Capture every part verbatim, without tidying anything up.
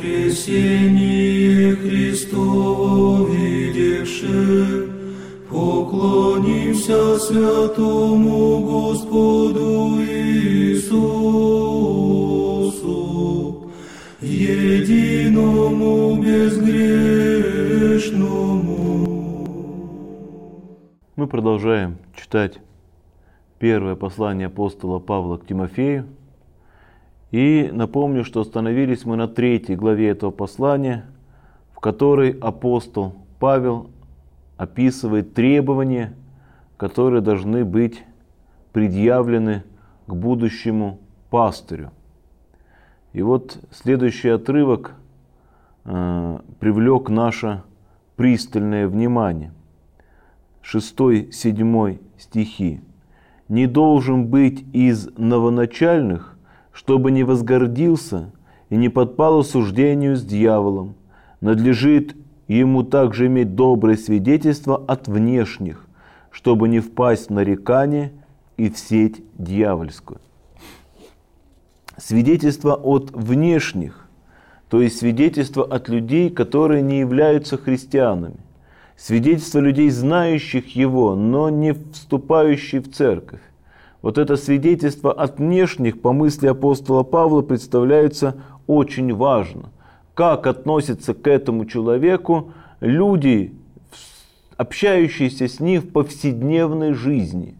воскресение Христово видевши, поклонимся святому Господу Иисусу, единому безгрешному. Мы продолжаем читать первое послание апостола Павла к Тимофею. И напомню, что остановились мы на третьей главе этого послания, в которой апостол Павел описывает требования, которые должны быть предъявлены к будущему пастырю. И вот следующий отрывок э, привлек наше пристальное внимание. Шестой, седьмой стихи. «Не должен быть из новоначальных, чтобы не возгордился и не подпал осуждению с дьяволом. Надлежит ему также иметь доброе свидетельство от внешних, чтобы не впасть в нарекание и в сеть дьявольскую». Свидетельство от внешних, то есть свидетельство от людей, которые не являются христианами. Свидетельство людей, знающих его, но не вступающих в церковь. Вот это свидетельство от внешних, по мысли апостола Павла, представляется очень важно. Как относятся к этому человеку люди, общающиеся с ним в повседневной жизни,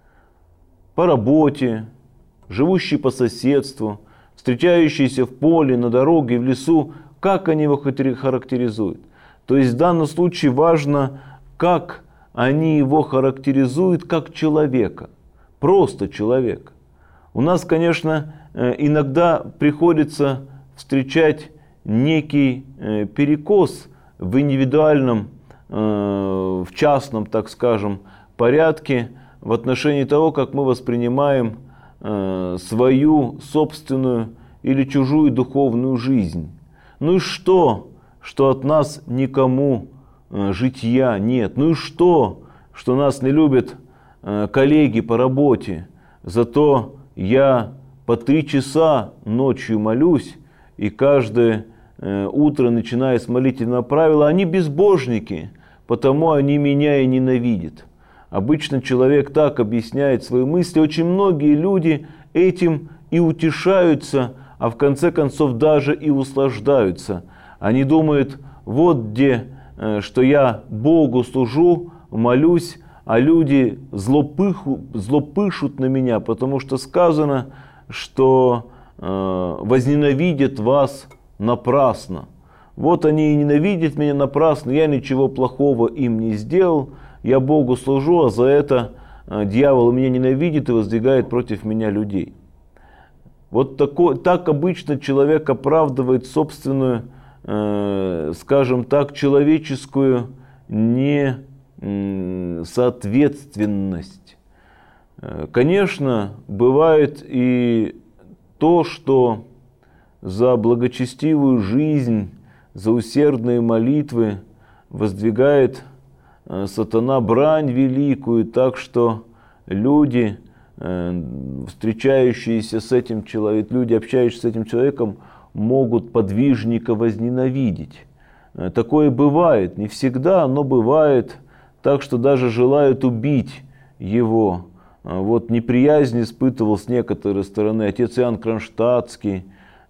по работе, живущие по соседству, встречающиеся в поле, на дороге, в лесу, как они его характеризуют. То есть в данном случае важно, как они его характеризуют как человека. Просто человек. У нас, конечно, иногда приходится встречать некий перекос в индивидуальном, в частном, так скажем, порядке в отношении того, как мы воспринимаем свою собственную или чужую духовную жизнь. Ну и что, что от нас никому житья нет? Ну и что, что нас не любят коллеги по работе, зато я по три часа ночью молюсь, и каждое утро, начиная с молитвенного правила, они безбожники, потому они меня и ненавидят. Обычно человек так объясняет свои мысли. Очень многие люди этим и утешаются, а в конце концов даже и услаждаются. Они думают, вот где, что я Богу служу, молюсь, а люди злопыху, злопышут на меня, потому что сказано, что э, возненавидят вас напрасно. Вот они и ненавидят меня напрасно, я ничего плохого им не сделал, я Богу служу, а за это э, дьявол меня ненавидит и воздвигает против меня людей. Вот такой, так обычно человек оправдывает собственную, э, скажем так, человеческую не соответственность. Конечно, бывает и то, что за благочестивую жизнь, за усердные молитвы воздвигает сатана брань великую, так что люди, встречающиеся с этим человеком, люди, общающиеся с этим человеком, могут подвижника возненавидеть. Такое бывает, не всегда, но бывает. Так что даже желают убить его. Вот неприязнь испытывал с некоторой стороны отец Иоанн Кронштадтский.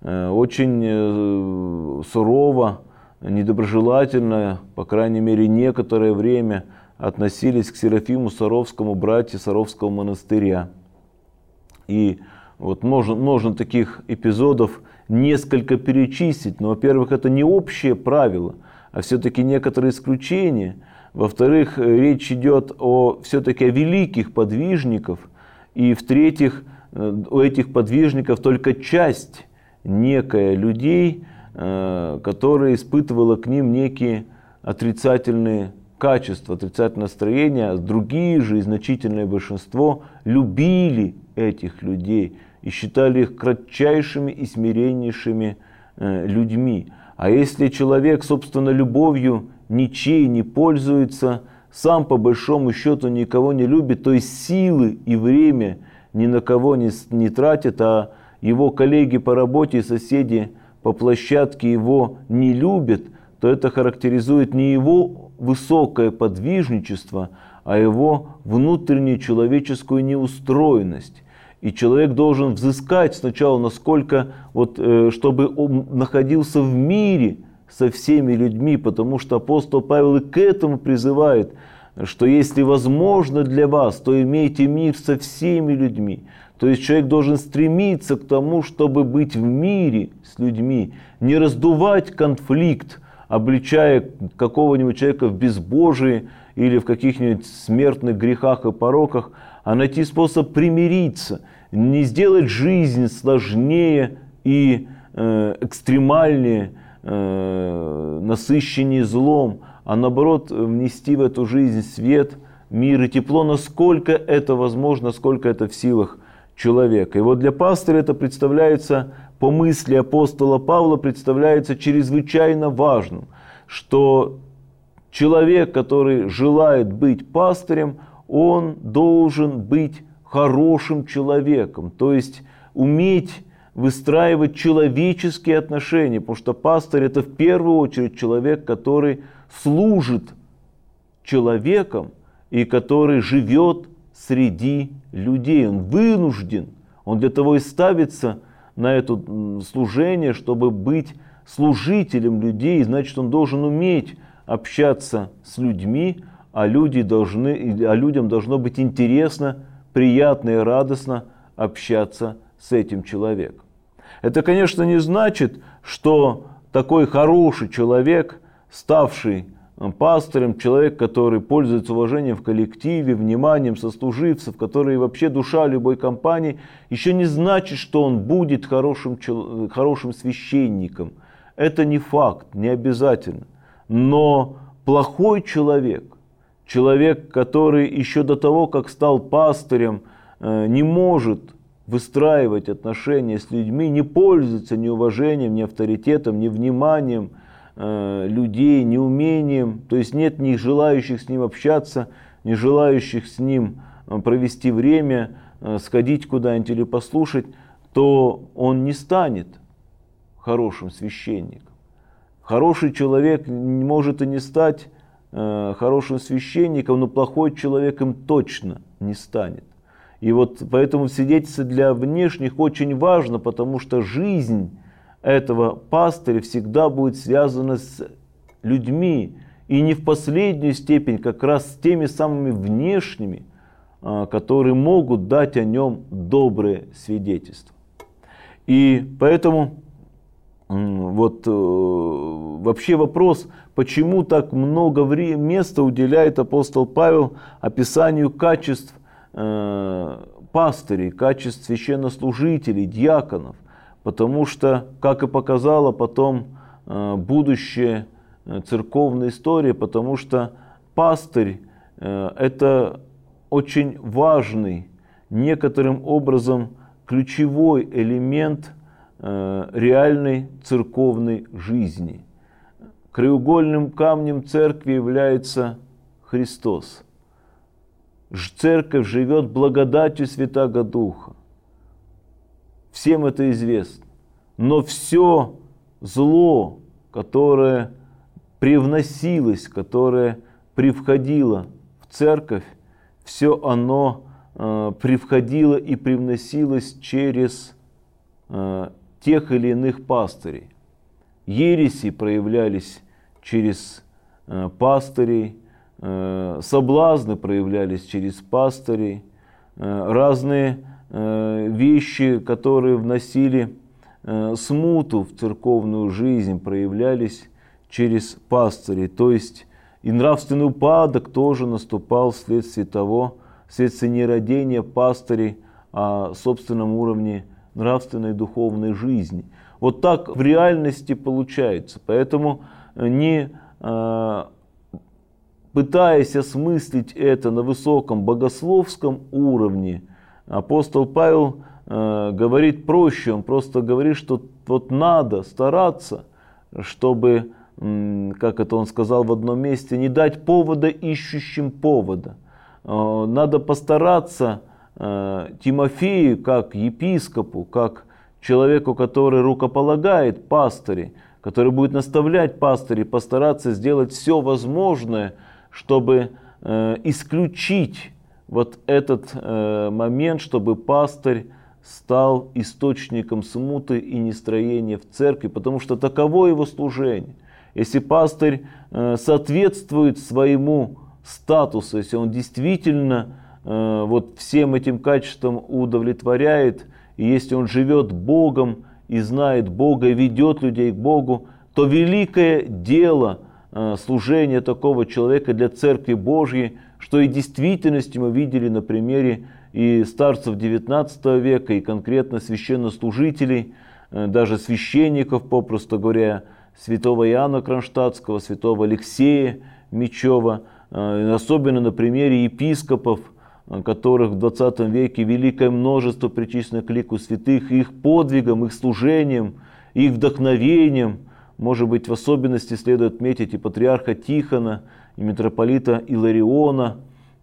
Очень сурово, недоброжелательно, по крайней мере, некоторое время относились к Серафиму Саровскому, братья Саровского монастыря. И вот можно, можно таких эпизодов несколько перечислить. Но, во-первых, это не общее правило, а все-таки некоторые исключения. Во-вторых, речь идет о, все-таки о великих подвижниках. И в-третьих, у этих подвижников только часть некая людей, которая испытывала к ним некие отрицательные качества, отрицательное настроение. А другие же, и значительное большинство, любили этих людей и считали их кратчайшими и смиреннейшими людьми. А если человек, собственно, любовью ничей не пользуется, сам по большому счету никого не любит, то есть силы и время ни на кого не, не тратит, а его коллеги по работе и соседи по площадке его не любят, то это характеризует не его высокое подвижничество, а его внутреннюю человеческую неустроенность. И человек должен взыскать сначала, насколько, вот, чтобы он находился в мире со всеми людьми, потому что апостол Павел и к этому призывает, что если возможно для вас, то имейте мир со всеми людьми. То есть человек должен стремиться к тому, чтобы быть в мире с людьми, не раздувать конфликт, обличая какого-нибудь человека в безбожии или в каких-нибудь смертных грехах и пороках, а найти способ примириться, не сделать жизнь сложнее и э, экстремальнее, э, насыщеннее злом, а наоборот внести в эту жизнь свет, мир и тепло, насколько это возможно, насколько это в силах человека. И вот для пастыря это представляется, по мысли апостола Павла, представляется чрезвычайно важным, что человек, который желает быть пастырем, он должен быть хорошим человеком, то есть уметь выстраивать человеческие отношения, потому что пастырь это в первую очередь человек, который служит человеком и который живет среди людей. Он вынужден, он для того и ставится на это служение, чтобы быть служителем людей, значит, он должен уметь общаться с людьми, а, люди должны, а людям должно быть интересно, приятно и радостно общаться с этим человеком. Это, конечно, не значит, что такой хороший человек, ставший пастырем, человек, который пользуется уважением в коллективе, вниманием сослуживцев, который вообще душа любой компании, еще не значит, что он будет хорошим, хорошим священником. Это не факт, не обязательно. Но плохой человек, человек, который еще до того, как стал пастырем, не может выстраивать отношения с людьми, не пользуется ни уважением, ни авторитетом, ни вниманием людей, ни умением, то есть нет ни желающих с ним общаться, ни желающих с ним провести время, сходить куда-нибудь или послушать, то он не станет хорошим священником. Хороший человек может и не стать хорошим священником, но плохой человек им точно не станет. И вот поэтому свидетельство для внешних очень важно, потому что жизнь этого пастыря всегда будет связана с людьми. И не в последнюю степень как раз с теми самыми внешними, которые могут дать о нем доброе свидетельство. И поэтому вот вообще вопрос, почему так много места уделяет апостол Павел описанию качеств пастырей, качеств священнослужителей, диаконов. Потому что, как и показала потом будущая церковная история, потому что пастырь это очень важный, некоторым образом ключевой элемент реальной церковной жизни. Краеугольным камнем церкви является Христос. Церковь живет благодатью Святаго Духа. Всем это известно. Но все зло, которое привносилось, которое привходило в церковь, все оно э, привходило и привносилось через э, тех или иных пастырей. Ереси проявлялись через э, пастырей, э, соблазны проявлялись через пастырей, э, разные э, вещи, которые вносили э, смуту в церковную жизнь, проявлялись через пастырей. То есть и нравственный упадок тоже наступал вследствие того, вследствие нерадения пастырей о собственном уровне нравственной и духовной жизни. Вот так в реальности получается. Поэтому не э, пытаясь осмыслить это на высоком богословском уровне, апостол Павел э, говорит проще. Он просто говорит, что вот надо стараться, чтобы, э, как это он сказал в одном месте, не дать повода ищущим повода. Надо постараться Тимофею, как епископу, как человеку, который рукополагает пастырей, который будет наставлять пастырей, постараться сделать все возможное, чтобы э, исключить вот этот э, момент, чтобы пастырь стал источником смуты и нестроения в церкви, потому что таково его служение. Если пастырь э, соответствует своему статусу, если он действительно э, вот всем этим качествам удовлетворяет, и если он живет Богом и знает Бога, и ведет людей к Богу, то великое дело э, служения такого человека для Церкви Божьей, что и в действительности мы видели на примере и старцев девятнадцатого века, и конкретно священнослужителей, э, даже священников, попросту говоря, святого Иоанна Кронштадтского, святого Алексея Мечева, э, особенно на примере епископов, которых в двадцатом веке великое множество причислено к лику святых, их подвигом, их служением, их вдохновением. Может быть, в особенности следует отметить и патриарха Тихона, и митрополита Илариона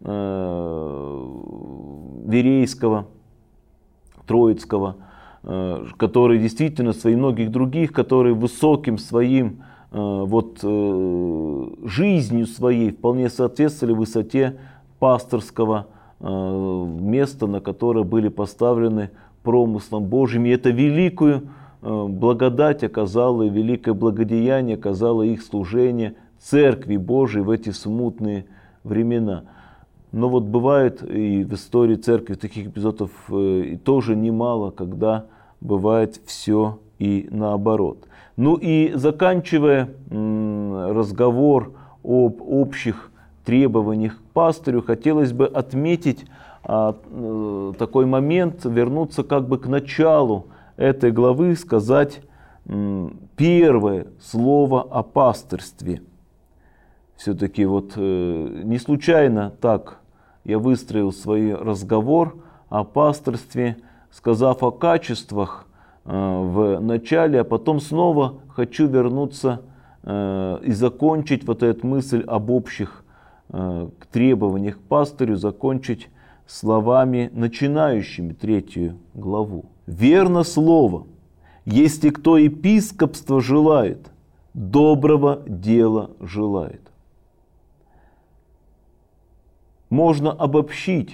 э, Верейского, Троицкого, э, которые действительно, свои многих других, которые высоким своим э, вот, э, жизнью своей вполне соответствовали высоте пасторского место, на которое были поставлены промыслом Божьим. И это великую благодать оказало, и великое благодеяние оказало их служение Церкви Божией в эти смутные времена. Но вот бывает и в истории Церкви таких эпизодов и тоже немало, когда бывает все и наоборот. Ну и заканчивая разговор об общих требованиях к пастырю, хотелось бы отметить а, э, такой момент, вернуться как бы к началу этой главы, сказать м, первое слово о пастырстве. Все-таки вот э, не случайно так я выстроил свой разговор о пастырстве, сказав о качествах э, в начале, а потом снова хочу вернуться э, и закончить вот эту мысль об общих к требованиях к пастырю, закончить словами, начинающими третью главу. «Верно слово, если кто епископство желает, доброго дела желает». Можно обобщить: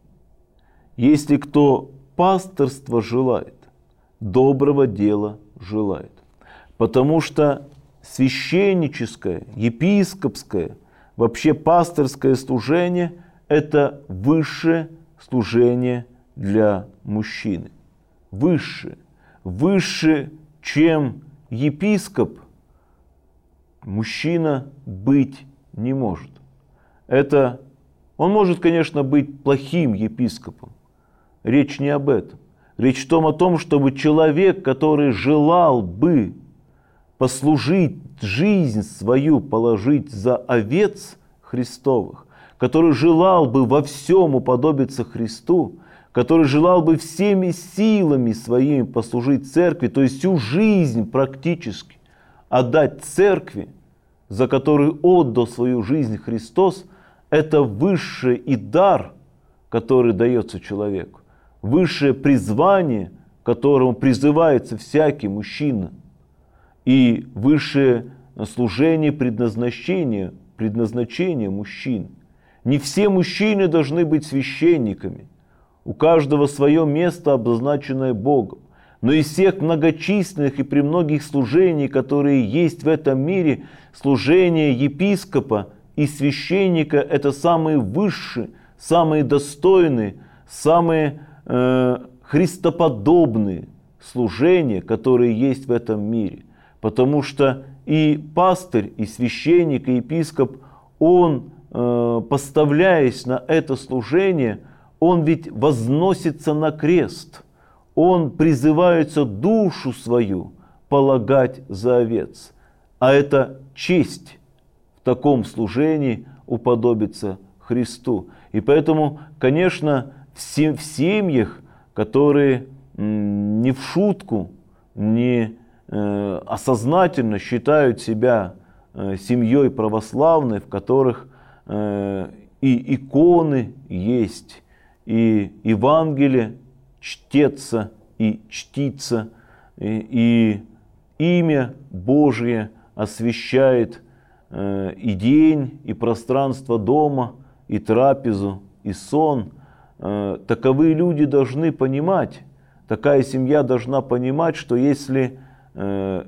если кто пастырство желает, доброго дела желает. Потому что священническое, епископское, вообще пастырское служение – это высшее служение для мужчины. Высшее. Выше, чем епископ, мужчина быть не может. Это, он может, конечно, быть плохим епископом. Речь не об этом. Речь в том о том, чтобы человек, который желал бы послужить, жизнь свою положить за овец Христовых, который желал бы во всем уподобиться Христу, который желал бы всеми силами своими послужить церкви, то есть всю жизнь практически отдать церкви, за которую отдал свою жизнь Христос, это высший и дар, который дается человеку, высшее призвание, к которому призывается всякий мужчина, и высшее служение, предназначение, предназначение мужчин. Не все мужчины должны быть священниками. У каждого свое место, обозначенное Богом. Но из всех многочисленных и премногих служений, которые есть в этом мире, служение епископа и священника – это самые высшие, самые достойные, самые э, христоподобные служения, которые есть в этом мире. Потому что и пастырь, и священник, и епископ, он, э, поставляясь на это служение, он ведь возносится на крест. Он призывается душу свою полагать за овец. А это честь в таком служении уподобиться Христу. И поэтому, конечно, в семьях, которые не в шутку, не осознательно считают себя семьей православной, в которых и иконы есть, и Евангелие чтется и чтится, и, и имя Божие освящает э, и день, и пространство дома, и трапезу, и сон. Э, таковые люди должны понимать, такая семья должна понимать, что если э,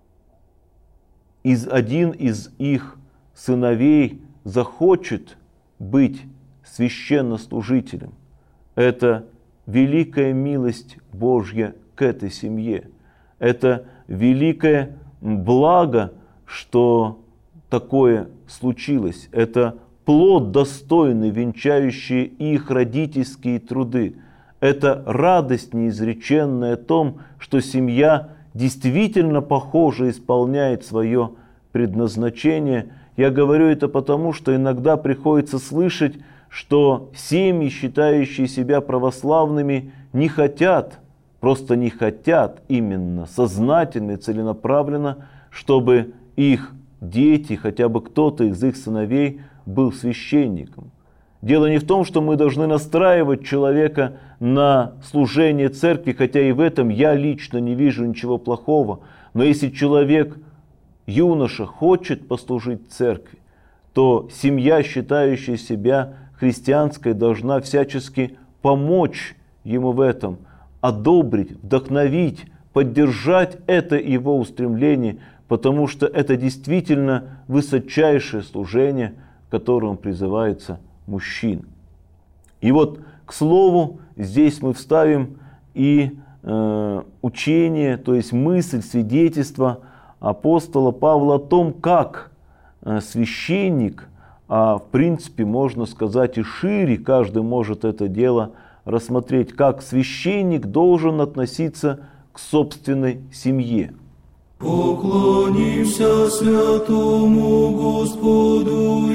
из, один из их сыновей захочет быть священнослужителем, это великая милость Божья к этой семье. Это великое благо, что такое случилось. Это плод достойный, венчающий их родительские труды. Это радость неизреченная о том, что семья действительно похоже исполняет свое предназначение. Я говорю это потому, что иногда приходится слышать, что семьи, считающие себя православными, не хотят, просто не хотят именно сознательно и целенаправленно, чтобы их дети, хотя бы кто-то из их сыновей был священником. Дело не в том, что мы должны настраивать человека на служение церкви, хотя и в этом я лично не вижу ничего плохого. Но если человек, юноша, хочет послужить церкви, то семья, считающая себя христианской, должна всячески помочь ему в этом, одобрить, вдохновить, поддержать это его устремление, потому что это действительно высочайшее служение, которым призывается мужчин. И вот, к слову, здесь мы вставим и э, учение, то есть мысль, свидетельство апостола Павла о том, как э, священник, а в принципе можно сказать и шире, каждый может это дело рассмотреть, как священник должен относиться к собственной семье. Поклонимся святому Господу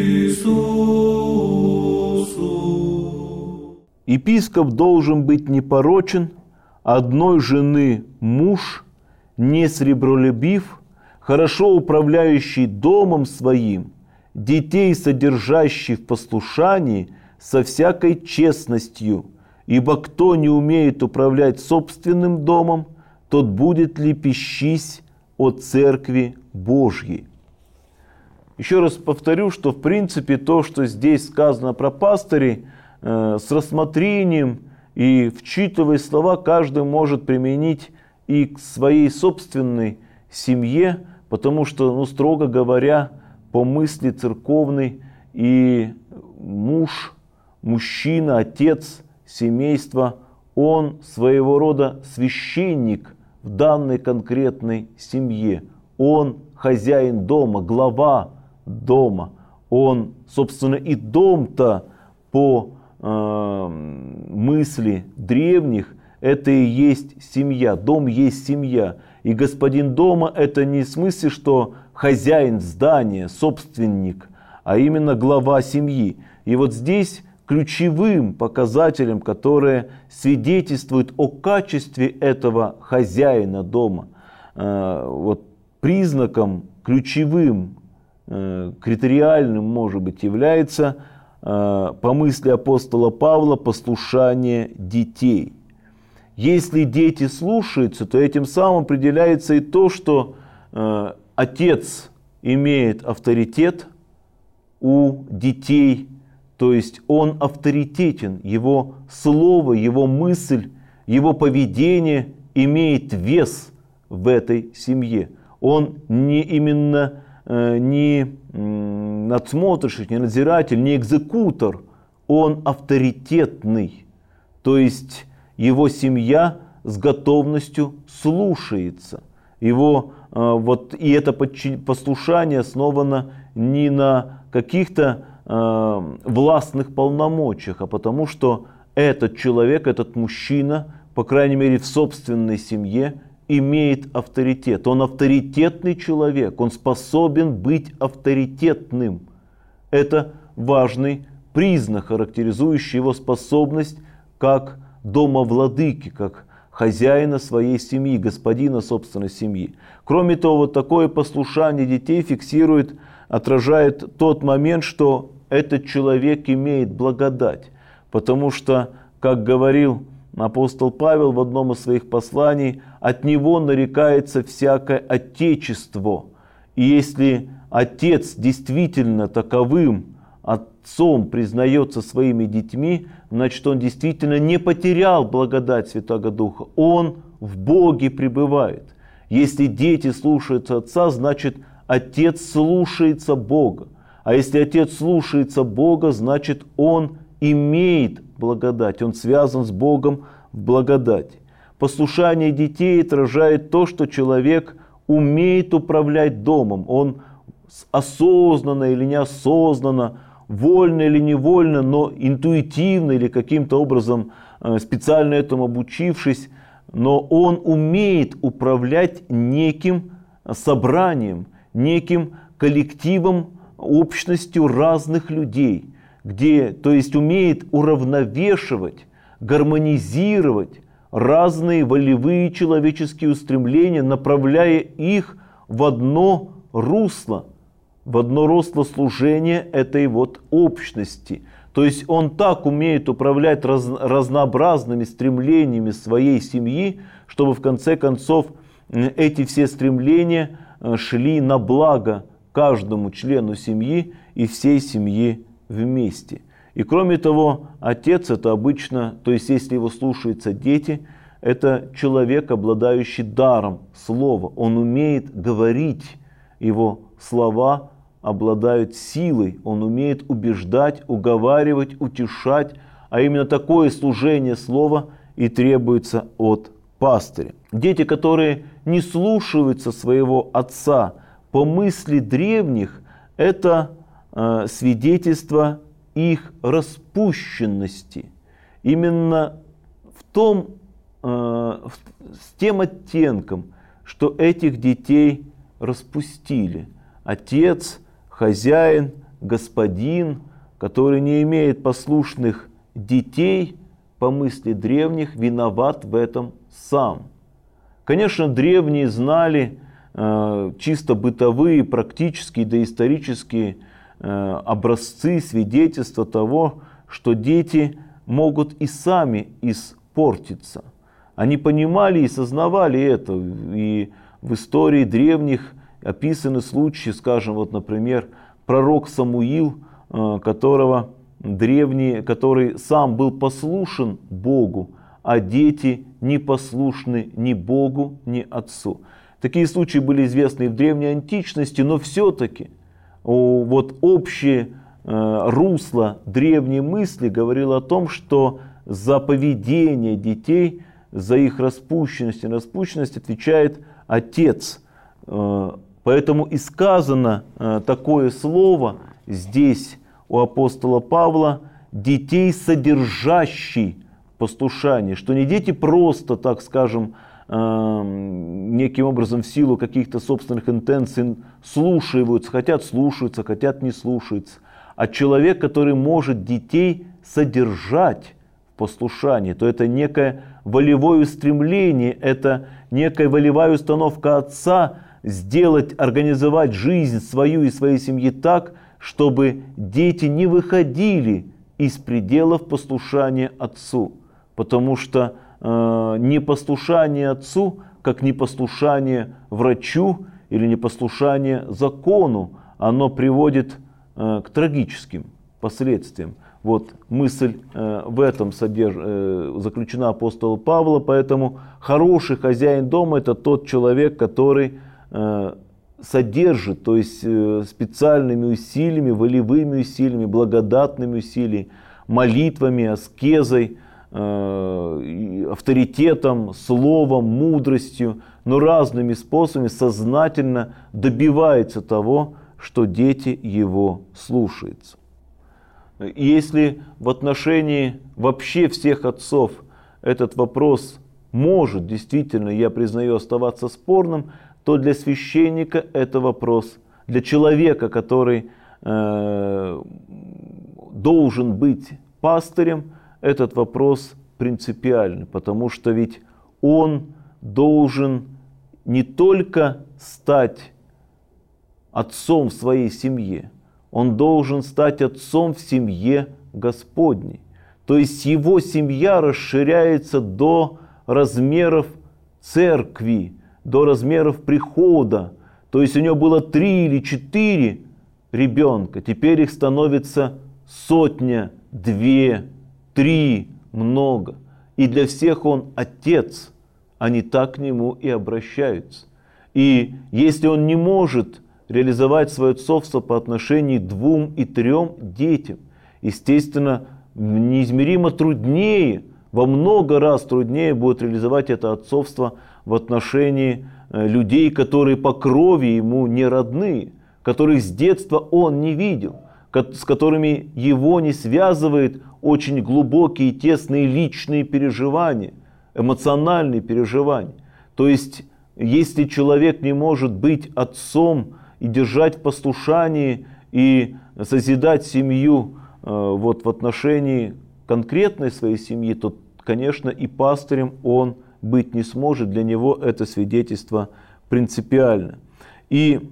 Иисусу. Епископ должен быть непорочен, одной жены муж, не сребролюбив, хорошо управляющий домом своим, детей содержащий в послушании со всякой честностью, ибо кто не умеет управлять собственным домом, тот будет лепещись о церкви Божьей. Еще раз повторю, что в принципе то, что здесь сказано про пастырей, э, с рассмотрением и вчитывая слова, каждый может применить и к своей собственной семье, потому что, ну, строго говоря, по мысли церковной и муж, мужчина, отец семейства, он своего рода священник в данной конкретной семье. Он хозяин дома, глава дома. Он, собственно, и дом-то по э, мысли древних, это и есть семья. Дом есть семья. И господин дома это не в смысле, что хозяин здания, собственник, а именно глава семьи. И вот здесь ключевым показателем, которое свидетельствует о качестве этого хозяина дома, вот признаком ключевым, критериальным, может быть, является, по мысли апостола Павла, послушание детей. Если дети слушаются, то этим самым определяется и то, что отец имеет авторитет у детей, то есть он авторитетен, его слово, его мысль, его поведение имеет вес в этой семье. Он не именно э, не надсмотрщик, не надзиратель, не экзекутор, он авторитетный. То есть его семья с готовностью слушается. Его, э, вот, и это послушание основано не на каких-то э, властных полномочиях, а потому что этот человек, этот мужчина, по крайней мере в собственной семье, имеет авторитет. Он авторитетный человек, он способен быть авторитетным. Это важный признак, характеризующий его способность как домовладыки, как хозяина своей семьи, господина собственной семьи. Кроме того, вот такое послушание детей фиксирует, отражает тот момент, что этот человек имеет благодать. Потому что, как говорил апостол Павел в одном из своих посланий: от него нарекается всякое отечество. И если отец действительно таковым отцом признается своими детьми, значит, он действительно не потерял благодать Святаго Духа. Он в Боге пребывает. Если дети слушаются отца, значит, отец слушается Бога. А если отец слушается Бога, значит, он имеет благодать. Он связан с Богом в благодати. Послушание детей отражает то, что человек умеет управлять домом. Он осознанно или неосознанно, вольно или невольно, но интуитивно или каким-то образом специально этому обучившись, но он умеет управлять неким собранием, неким коллективом, общностью разных людей, где, то есть умеет уравновешивать, гармонизировать разные волевые человеческие устремления, направляя их в одно русло, в одно русло служения этой вот общности. То есть он так умеет управлять раз, разнообразными стремлениями своей семьи, чтобы в конце концов эти все стремления шли на благо каждому члену семьи и всей семьи вместе. И кроме того, отец это обычно, то есть если его слушаются дети, это человек, обладающий даром слова. Он умеет говорить, его слова обладают силой, он умеет убеждать, уговаривать, утешать, а именно такое служение слова и требуется от пастыря. Дети, которые не слушаются своего отца по мысли древних, это э, свидетельство их распущенности. Именно в том, э, с тем оттенком, что этих детей распустили. Отец, хозяин, господин, который не имеет послушных детей, по мысли древних, виноват в этом сам. Конечно, древние знали э, чисто бытовые, практические, доисторические э, образцы, свидетельства того, что дети могут и сами испортиться. Они понимали и сознавали это. И в истории древних описаны случаи, скажем, вот, например, пророк Самуил, э, которого древние, который сам был послушен Богу, а дети не послушны ни Богу, ни Отцу. Такие случаи были известны и в древней античности, но все-таки вот общее э, русло древней мысли говорило о том, что за поведение детей, за их распущенность и распущенность отвечает Отец. Э, поэтому и сказано э, такое слово здесь у апостола Павла: детей, содержащий послушание, что не дети просто, так скажем, э, неким образом в силу каких-то собственных интенций слушаются, хотят слушаются, хотят не слушаются, а человек, который может детей содержать в послушании, то это некое волевое устремление, это некая волевая установка отца сделать, организовать жизнь свою и своей семьи так, чтобы дети не выходили из пределов послушания отцу. Потому что э, непослушание отцу, как непослушание врачу или непослушание закону, оно приводит э, к трагическим последствиям. Вот мысль э, в этом содерж... э, заключена апостола Павла, поэтому хороший хозяин дома — это тот человек, который э, содержит, то есть э, специальными усилиями, волевыми усилиями, благодатными усилиями, молитвами, аскезой, э, авторитетом, словом, мудростью, но разными способами сознательно добивается того, что дети его слушаются. И если в отношении вообще всех отцов этот вопрос может действительно, я признаю, оставаться спорным, то для священника это вопрос, для человека, который э, должен быть пастырем, этот вопрос принципиальный, потому что ведь он должен не только стать отцом в своей семье, он должен стать отцом в семье Господней. То есть его семья расширяется до размеров церкви, до размеров прихода. То есть у него было три или четыре ребенка, теперь их становится сотня, две, три, много. И для всех он отец, они так к нему и обращаются. И если он не может реализовать свое отцовство по отношению к двум и трем детям, естественно, неизмеримо труднее, во много раз труднее будет реализовать это отцовство в отношении людей, которые по крови ему не родные, которых с детства он не видел, с которыми его не связывает очень глубокие, тесные личные переживания, эмоциональные переживания. То есть, если человек не может быть отцом и держать в послушании и созидать семью э, вот, в отношении конкретной своей семьи, то, конечно, и пастырем он быть не сможет. Для него это свидетельство принципиально. И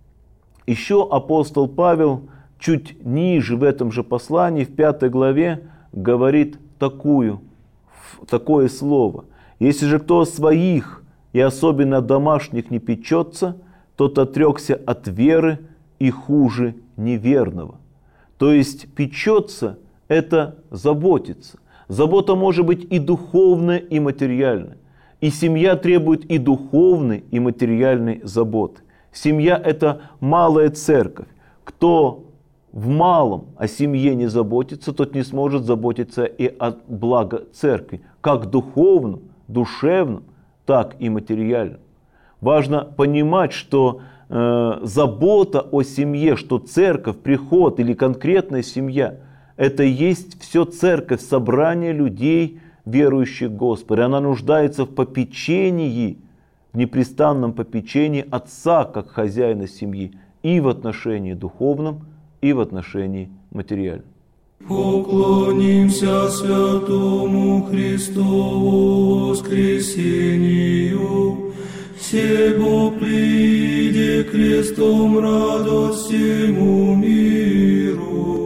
еще апостол Павел чуть ниже в этом же послании, в пятой главе, говорит такую, такое слово. «Если же кто своих, и особенно домашних, не печется, тот отрекся от веры и хуже неверного». То есть печется – это заботиться. Забота может быть и духовная, и материальная. И семья требует и духовной, и материальной заботы. Семья – это малая церковь. Кто в малом о семье не заботится, тот не сможет заботиться и о благо церкви, как духовном, душевном, так и материальном. Важно понимать, что э, забота о семье, что церковь, приход или конкретная семья – это и есть все церковь, собрание людей, верующих в Господа. Она нуждается в попечении, в непрестанном попечении отца, как хозяина семьи, и в отношении духовном, и в отношении материальном. Поклонимся святому Христову воскресению, себо прииде крестом радость всему миру.